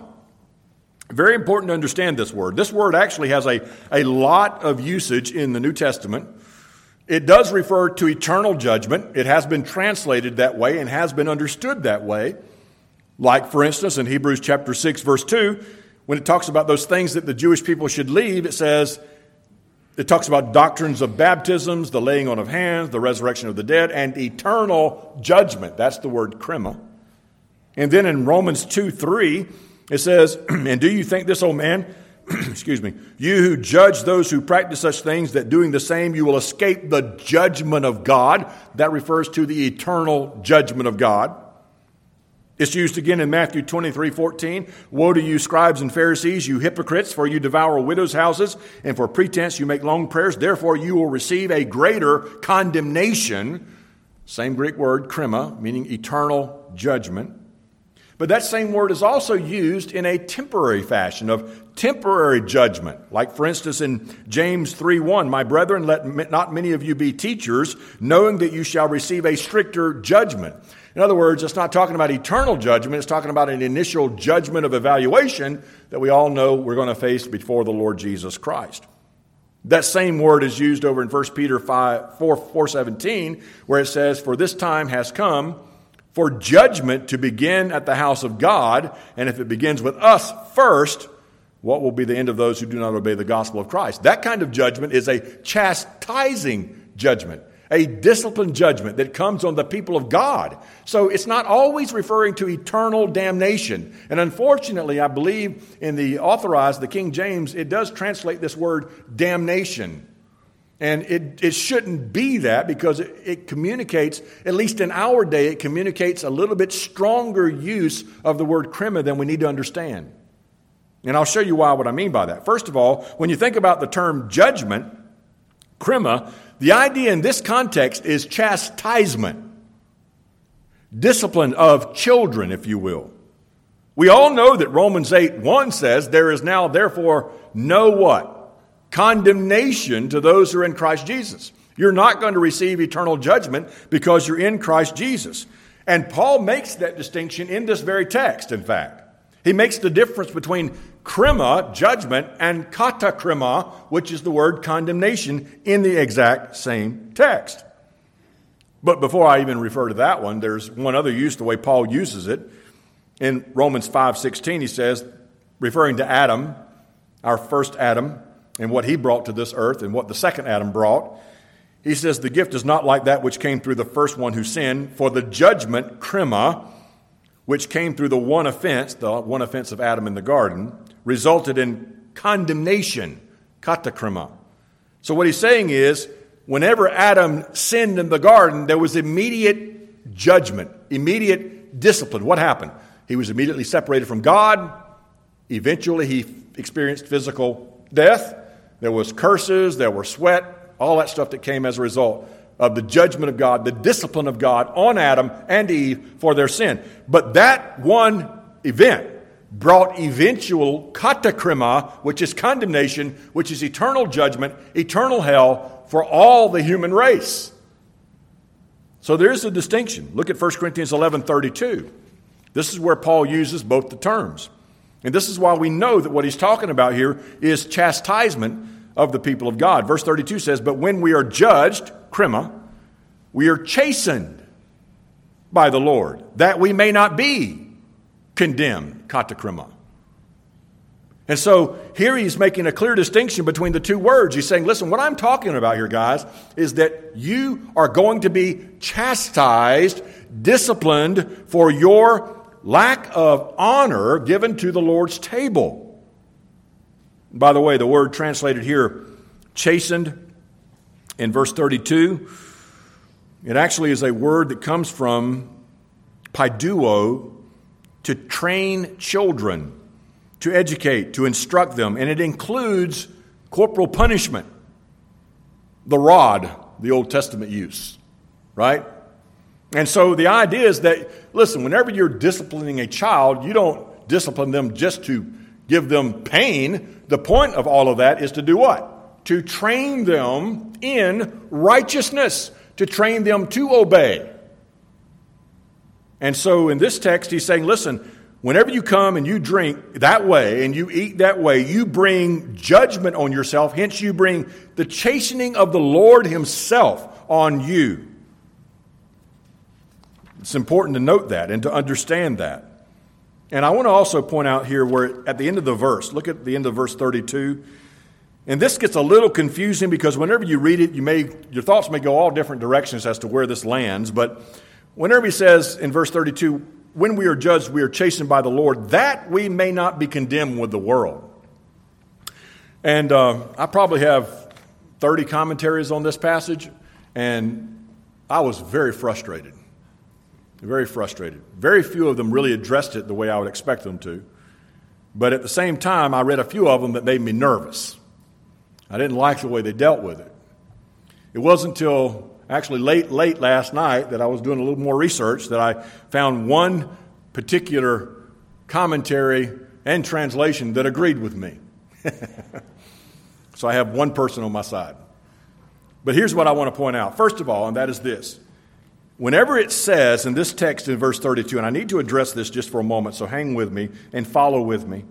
Very important to understand this word. This word actually has a, a lot of usage in the New Testament. It does refer to eternal judgment. It has been translated that way and has been understood that way. Like, for instance, in Hebrews chapter six, verse two, when it talks about those things that the Jewish people should leave, it says, it talks about doctrines of baptisms, the laying on of hands, the resurrection of the dead, and eternal judgment. That's the word krima. And then in Romans two, three, it says, and do you think this, O man, excuse me, you who judge those who practice such things, that doing the same you will escape the judgment of God? That refers to the eternal judgment of God. It's used again in Matthew twenty-three, fourteen. Woe to you, scribes and Pharisees, you hypocrites, for you devour widows' houses, and for pretense you make long prayers. Therefore you will receive a greater condemnation. Same Greek word, krima, meaning eternal judgment. But that same word is also used in a temporary fashion of temporary judgment. Like, for instance, in James three one, my brethren, let not many of you be teachers, knowing that you shall receive a stricter judgment. In other words, it's not talking about eternal judgment. It's talking about an initial judgment of evaluation that we all know we're going to face before the Lord Jesus Christ. That same word is used over in First Peter four seventeen, where it says, for this time has come for judgment to begin at the house of God, and if it begins with us first, what will be the end of those who do not obey the gospel of Christ? That kind of judgment is a chastising judgment, a disciplined judgment that comes on the people of God. So it's not always referring to eternal damnation. And unfortunately, I believe in the authorized, the King James, it does translate this word damnation. And it, it shouldn't be that, because it, it communicates, at least in our day, it communicates a little bit stronger use of the word krima than we need to understand. And I'll show you why, what I mean by that. First of all, when you think about the term judgment, krima, the idea in this context is chastisement, discipline of children, if you will. We all know that Romans eight one says, there is now therefore no what? Condemnation to those who are in Christ Jesus. You're not going to receive eternal judgment because you're in Christ Jesus. And Paul makes that distinction in this very text, in fact. He makes the difference between krima, judgment, and katakrima, which is the word condemnation, in the exact same text. But before I even refer to that one, there's one other use, the way Paul uses it. In Romans five sixteen, he says, referring to Adam, our first Adam, and what he brought to this earth and what the second Adam brought, he says, the gift is not like that which came through the first one who sinned, for the judgment, krima, which came through the one offense, the one offense of Adam in the garden, resulted in condemnation, katakrima. So what he's saying is, whenever Adam sinned in the garden, there was immediate judgment, immediate discipline. What happened? He was immediately separated from God. Eventually, he experienced physical death. There was curses, there were sweat, all that stuff that came as a result of the judgment of God, the discipline of God on Adam and Eve for their sin. But that one event brought eventual katakrima, which is condemnation, which is eternal judgment, eternal hell for all the human race. So there is a distinction. Look at First Corinthians eleven thirty-two. This is where Paul uses both the terms. And this is why we know that what he's talking about here is chastisement of the people of God. Verse thirty-two says, but when we are judged, krima, we are chastened by the Lord, that we may not be condemned, katakrima. And so here he's making a clear distinction between the two words. He's saying, listen, what I'm talking about here, guys, is that you are going to be chastised, disciplined for your lack of honor given to the Lord's table. By the way, the word translated here, chastened, in verse thirty-two, it actually is a word that comes from paiduo, to train children, to educate, to instruct them. And it includes corporal punishment, the rod, the Old Testament use, right? And so the idea is that, listen, whenever you're disciplining a child, you don't discipline them just to give them pain. The point of all of that is to do what? To train them in righteousness, to train them to obey. And so in this text, he's saying, listen, whenever you come and you drink that way and you eat that way, you bring judgment on yourself. Hence, you bring the chastening of the Lord himself on you. It's important to note that and to understand that. And I want to also point out here where at the end of the verse, look at the end of verse thirty-two. And this gets a little confusing because whenever you read it, you may your thoughts may go all different directions as to where this lands. But whenever he says in verse thirty-two, when we are judged, we are chastened by the Lord, that we may not be condemned with the world. And uh, I probably have thirty commentaries on this passage, and I was very frustrated. Very frustrated. Very few of them really addressed it the way I would expect them to. But at the same time, I read a few of them that made me nervous. I didn't like the way they dealt with it. It wasn't until actually late, late last night that I was doing a little more research that I found one particular commentary and translation that agreed with me. So I have one person on my side. But here's what I want to point out. First of all, and that is this. Whenever it says in this text in verse thirty-two, and I need to address this just for a moment, so hang with me and follow with me,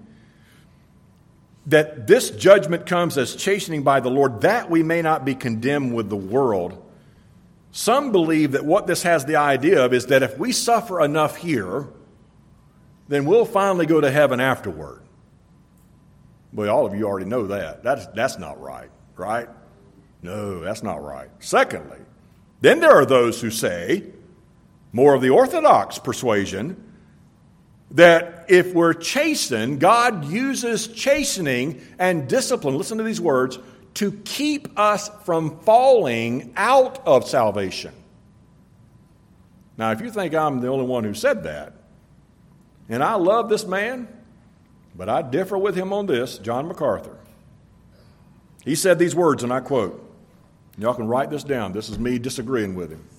that this judgment comes as chastening by the Lord, that we may not be condemned with the world. Some believe that what this has the idea of is that if we suffer enough here, then we'll finally go to heaven afterward. Well, all of you already know that. That's, that's not right, right? No, that's not right. Secondly, then there are those who say, more of the orthodox persuasion, that if we're chastened, God uses chastening and discipline, listen to these words, to keep us from falling out of salvation. Now, if you think I'm the only one who said that, and I love this man, but I differ with him on this, John MacArthur. He said these words, and I quote, y'all can write this down. This is me disagreeing with him.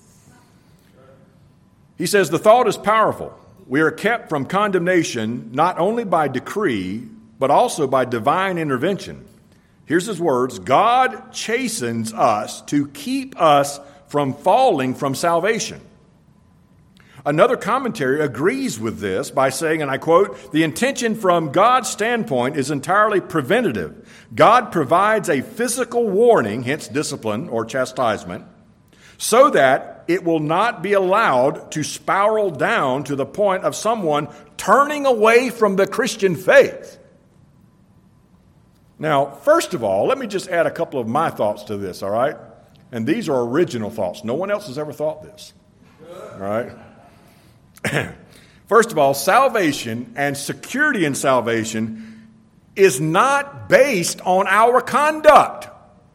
He says, the thought is powerful. We are kept from condemnation not only by decree, but also by divine intervention. Here's his words. God chastens us to keep us from falling from salvation. Another commentary agrees with this by saying, and I quote, the intention from God's standpoint is entirely preventative. God provides a physical warning, hence discipline or chastisement, so that it will not be allowed to spiral down to the point of someone turning away from the Christian faith. Now, first of all, let me just add a couple of my thoughts to this, all right? And these are original thoughts. No one else has ever thought this, all right? First of all, salvation and security in salvation is not based on our conduct.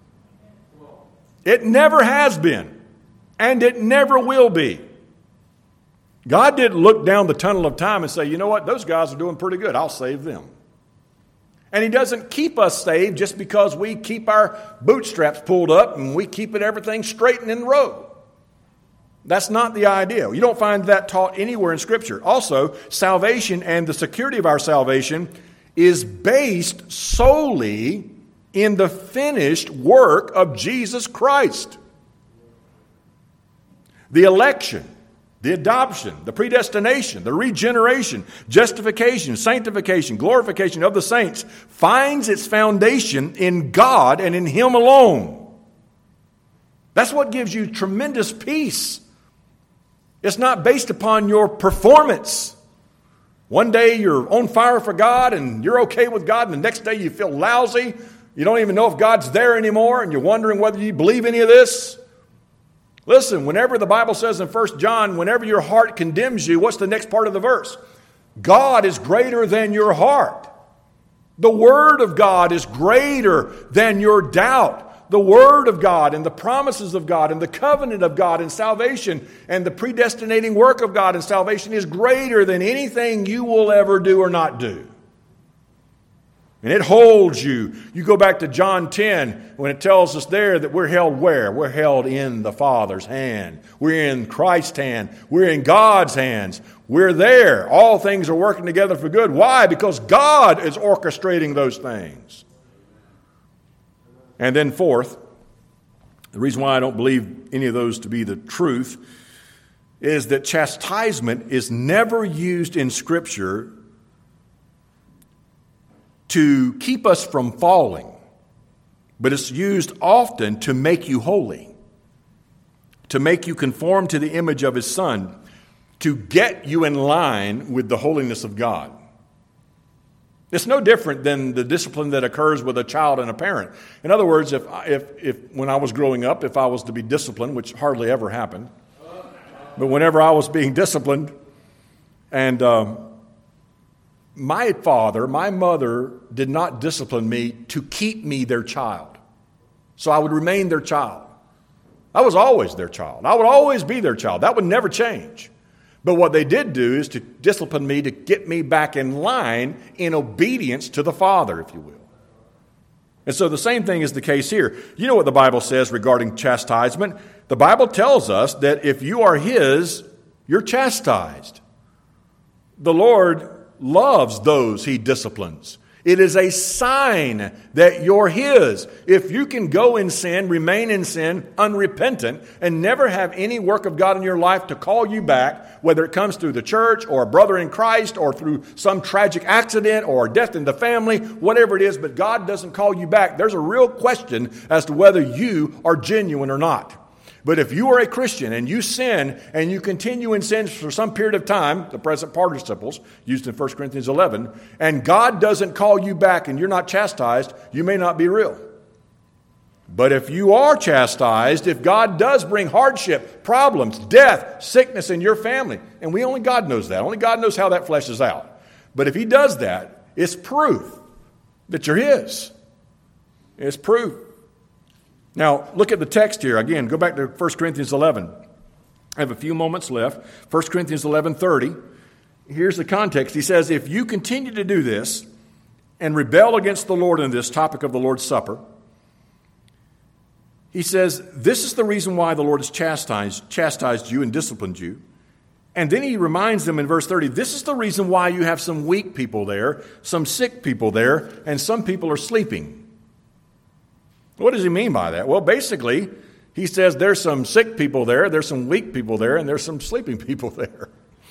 It never has been, and it never will be. God didn't look down the tunnel of time and say, you know what, those guys are doing pretty good. I'll save them. And he doesn't keep us saved just because we keep our bootstraps pulled up and we keep it everything straight and in the road. That's not the idea. You don't find that taught anywhere in Scripture. Also, salvation and the security of our salvation is based solely in the finished work of Jesus Christ. The election, the adoption, the predestination, the regeneration, justification, sanctification, glorification of the saints finds its foundation in God and in Him alone. That's what gives you tremendous peace. It's not based upon your performance. One day you're on fire for God and you're okay with God, and the next day you feel lousy. You don't even know if God's there anymore, and you're wondering whether you believe any of this. Listen, whenever the Bible says in First John, whenever your heart condemns you, what's the next part of the verse? God is greater than your heart. The Word of God is greater than your doubt. The Word of God and the promises of God and the covenant of God and salvation and the predestinating work of God and salvation is greater than anything you will ever do or not do. And it holds you. You go back to John ten when it tells us there that we're held where? We're held in the Father's hand. We're in Christ's hand. We're in God's hands. We're there. All things are working together for good. Why? Because God is orchestrating those things. And then fourth, the reason why I don't believe any of those to be the truth is that chastisement is never used in Scripture to keep us from falling, but it's used often to make you holy, to make you conform to the image of His Son, to get you in line with the holiness of God. It's no different than the discipline that occurs with a child and a parent. In other words, if, if, if when I was growing up, if I was to be disciplined, which hardly ever happened, but whenever I was being disciplined, and um, my father, my mother did not discipline me to keep me their child. So I would remain their child. I was always their child. I would always be their child. That would never change. But what they did do is to discipline me to get me back in line in obedience to the Father, if you will. And so the same thing is the case here. You know what the Bible says regarding chastisement? The Bible tells us that if you are His, you're chastised. The Lord loves those He disciplines. It is a sign that you're His. If you can go in sin, remain in sin, unrepentant, and never have any work of God in your life to call you back, whether it comes through the church or a brother in Christ or through some tragic accident or death in the family, whatever it is, but God doesn't call you back, there's a real question as to whether you are genuine or not. But if you are a Christian and you sin and you continue in sin for some period of time, the present participles used in First Corinthians eleven, and God doesn't call you back and you're not chastised, you may not be real. But if you are chastised, if God does bring hardship, problems, death, sickness in your family, and we only God knows that. Only God knows how that fleshes out. But if He does that, it's proof that you're His. It's proof. Now, look at the text here. Again, go back to First Corinthians eleven. I have a few moments left. First Corinthians eleven thirty. Here's the context. He says, if you continue to do this and rebel against the Lord in this topic of the Lord's Supper, he says, this is the reason why the Lord has chastised, chastised you and disciplined you. And then he reminds them in verse thirty, this is the reason why you have some weak people there, some sick people there, and some people are sleeping. What does he mean by that? Well, basically, he says there's some sick people there, there's some weak people there, and there's some sleeping people there.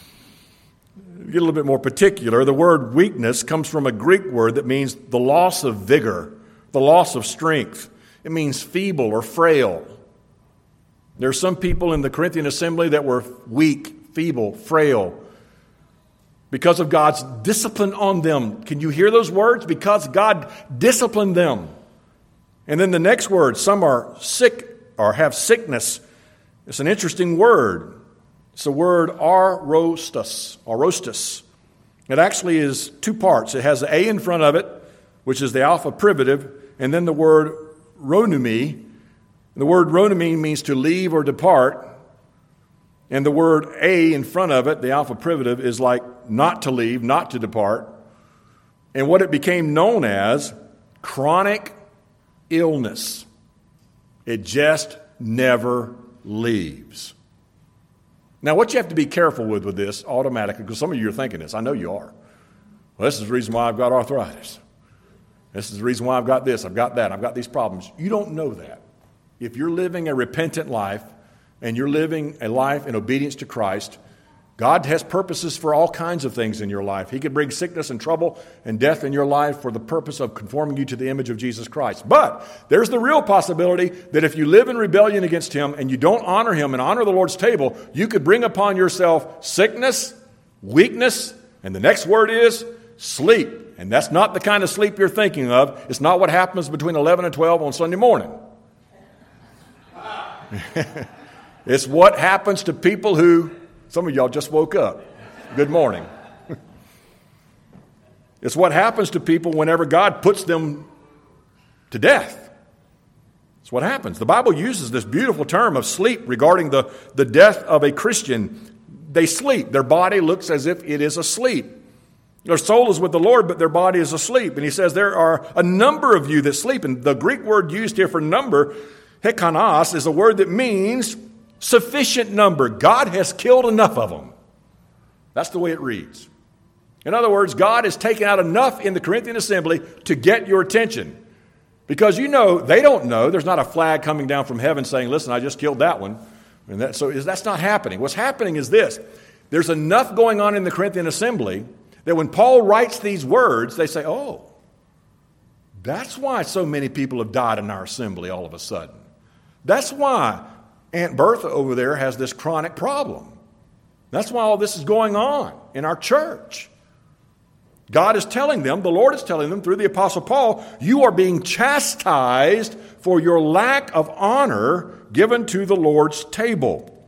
Get a little bit more particular. The word weakness comes from a Greek word that means the loss of vigor, the loss of strength. It means feeble or frail. There are some people in the Corinthian assembly that were weak, feeble, frail, because of God's discipline on them. Can you hear those words? Because God disciplined them. And then the next word, some are sick or have sickness. It's an interesting word. It's the word arostus, arostus. It actually is two parts. It has an A in front of it, which is the alpha privative, and then the word ronumi. The word ronumi means to leave or depart. And the word A in front of it, the alpha privative, is like not to leave, not to depart. And what it became known as, chronic illness. It just never leaves. Now, what you have to be careful with with this automatically, because some of you are thinking this, I know you are. Well, this is the reason why I've got arthritis. This is the reason why I've got this, I've got that, I've got these problems. You don't know that. If you're living a repentant life and you're living a life in obedience to Christ, God has purposes for all kinds of things in your life. He could bring sickness and trouble and death in your life for the purpose of conforming you to the image of Jesus Christ. But there's the real possibility that if you live in rebellion against Him and you don't honor Him and honor the Lord's table, you could bring upon yourself sickness, weakness, and the next word is sleep. And that's not the kind of sleep you're thinking of. It's not what happens between eleven and twelve on Sunday morning. It's what happens to people who... Some of y'all just woke up. Good morning. It's what happens to people whenever God puts them to death. It's what happens. The Bible uses this beautiful term of sleep regarding the, the death of a Christian. They sleep. Their body looks as if it is asleep. Their soul is with the Lord, but their body is asleep. And he says there are a number of you that sleep. And the Greek word used here for number, hekanos, is a word that means sufficient number. God has killed enough of them. That's the way it reads. In other words, God has taken out enough in the Corinthian assembly to get your attention. Because you know, they don't know. There's not a flag coming down from heaven saying, listen, I just killed that one. And that, so is, that's not happening. What's happening is this. There's enough going on in the Corinthian assembly that when Paul writes these words, they say, oh, that's why so many people have died in our assembly all of a sudden. That's why Aunt Bertha over there has this chronic problem. That's why all this is going on in our church. God is telling them, the Lord is telling them through the Apostle Paul, you are being chastised for your lack of honor given to the Lord's table.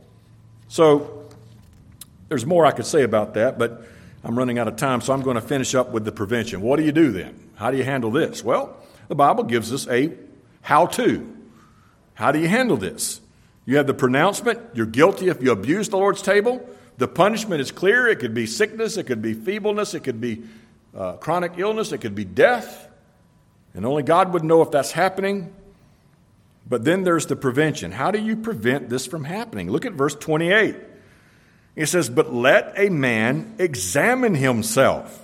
So, there's more I could say about that, but I'm running out of time, so I'm going to finish up with the prevention. What do you do then? How do you handle this? Well, the Bible gives us a how-to. How do you handle this? You have the pronouncement, you're guilty if you abuse the Lord's table. The punishment is clear. It could be sickness, it could be feebleness, it could be uh, chronic illness, it could be death. And only God would know if that's happening. But then there's the prevention. How do you prevent this from happening? Look at verse twenty-eight. It says, but let a man examine himself.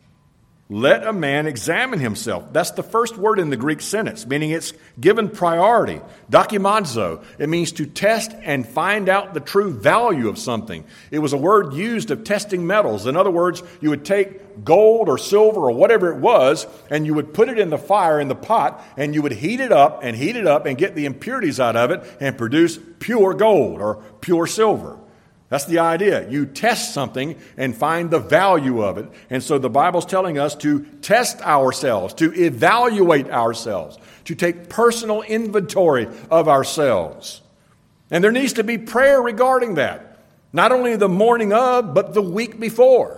Let a man examine himself. That's the first word in the Greek sentence, meaning it's given priority. Dokimazo. It means to test and find out the true value of something. It was a word used of testing metals. In other words, you would take gold or silver or whatever it was, and you would put it in the fire in the pot, and you would heat it up and heat it up and get the impurities out of it and produce pure gold or pure silver. That's the idea. You test something and find the value of it. And so the Bible's telling us to test ourselves, to evaluate ourselves, to take personal inventory of ourselves. And there needs to be prayer regarding that. Not only the morning of, but the week before.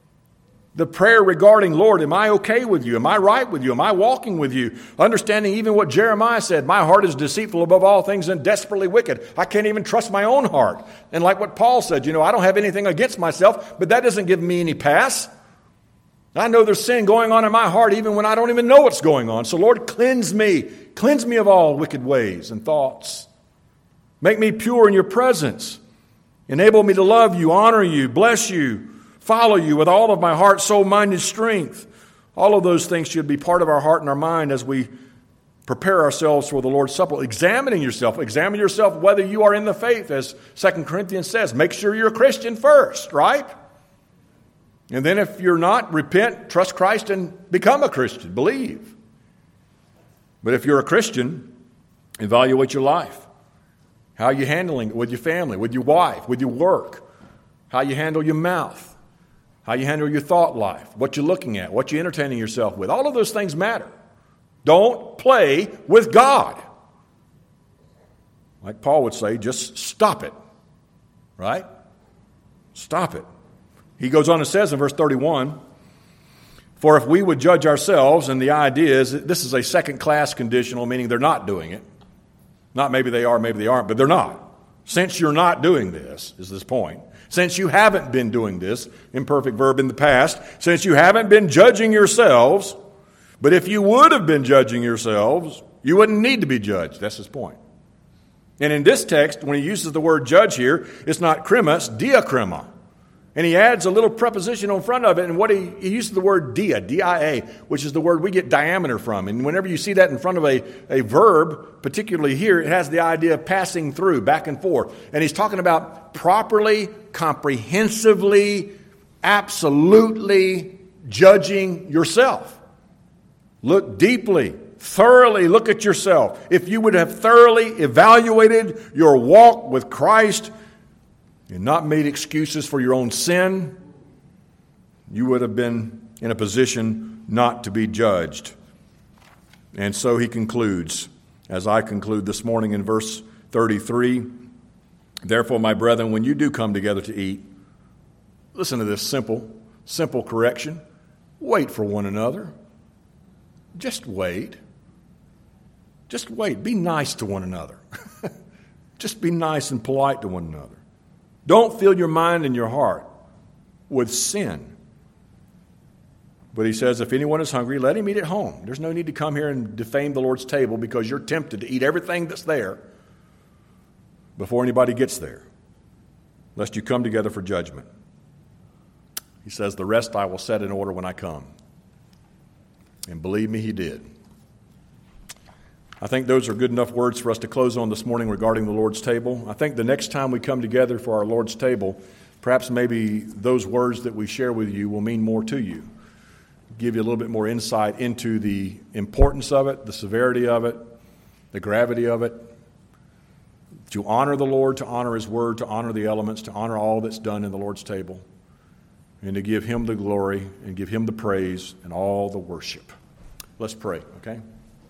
The prayer regarding, Lord, am I okay with you? Am I right with you? Am I walking with you? Understanding even what Jeremiah said, my heart is deceitful above all things and desperately wicked. I can't even trust my own heart. And like what Paul said, you know, I don't have anything against myself, but that doesn't give me any pass. I know there's sin going on in my heart even when I don't even know what's going on. So Lord, cleanse me. Cleanse me of all wicked ways and thoughts. Make me pure in your presence. Enable me to love you, honor you, bless you, follow you with all of my heart, soul, mind, and strength. All of those things should be part of our heart and our mind as we prepare ourselves for the Lord's Supper. Examining yourself. Examine yourself whether you are in the faith, as Second Corinthians says. Make sure you're a Christian first, right? And then if you're not, repent, trust Christ, and become a Christian. Believe. But if you're a Christian, evaluate your life. How are you handling it with your family, with your wife, with your work? How you handle your mouth. How you handle your thought life, what you're looking at, what you're entertaining yourself with. All of those things matter. Don't play with God. Like Paul would say, just stop it. Right? Stop it. He goes on and says in verse thirty-one, for if we would judge ourselves, and the idea is that this is a second-class conditional, meaning they're not doing it. Not maybe they are, maybe they aren't, but they're not. Since you're not doing this, is this point. Since you haven't been doing this, imperfect verb in the past, since you haven't been judging yourselves, but if you would have been judging yourselves, you wouldn't need to be judged. That's his point. And in this text, when he uses the word judge here, it's not krima, it's diakrima. And he adds a little preposition on front of it, and what he, he uses the word dia, D I A, which is the word we get diameter from. And whenever you see that in front of a, a verb, particularly here, it has the idea of passing through, back and forth. And he's talking about properly, comprehensively, absolutely judging yourself. Look deeply, thoroughly look at yourself. If you would have thoroughly evaluated your walk with Christ, and not made excuses for your own sin, you would have been in a position not to be judged. And so he concludes, as I conclude this morning in verse thirty-three, therefore, my brethren, when you do come together to eat, listen to this simple, simple correction. Wait for one another. Just wait. Just wait. Be nice to one another. Just be nice and polite to one another. Don't fill your mind and your heart with sin. But he says, if anyone is hungry, let him eat at home. There's no need to come here and defame the Lord's table because you're tempted to eat everything that's there before anybody gets there, lest you come together for judgment. He says, the rest I will set in order when I come. And believe me, he did. I think those are good enough words for us to close on this morning regarding the Lord's table. I think the next time we come together for our Lord's table, perhaps maybe those words that we share with you will mean more to you. Give you a little bit more insight into the importance of it, the severity of it, the gravity of it. To honor the Lord, to honor his word, to honor the elements, to honor all that's done in the Lord's table, and to give him the glory and give him the praise and all the worship. Let's pray, okay?